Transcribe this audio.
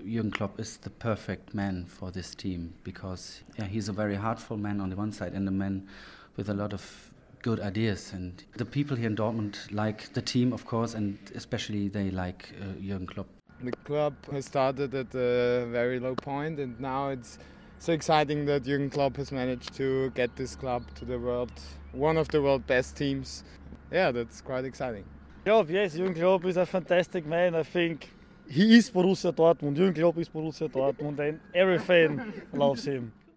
Jürgen Klopp is the perfect man for this team because he's a very heartful man on the one side and a man with a lot of good ideas. And the people here in Dortmund like the team, of course, and especially they like Jürgen Klopp. The club has started at a very low point, and now it's so exciting that Jürgen Klopp has managed to get this club to the world, one of the world's best teams. Yeah, that's quite exciting. Klopp, yes, Jürgen Klopp is a fantastic man. I think he is Borussia Dortmund. Jürgen Klopp is Borussia Dortmund, and every fan loves him.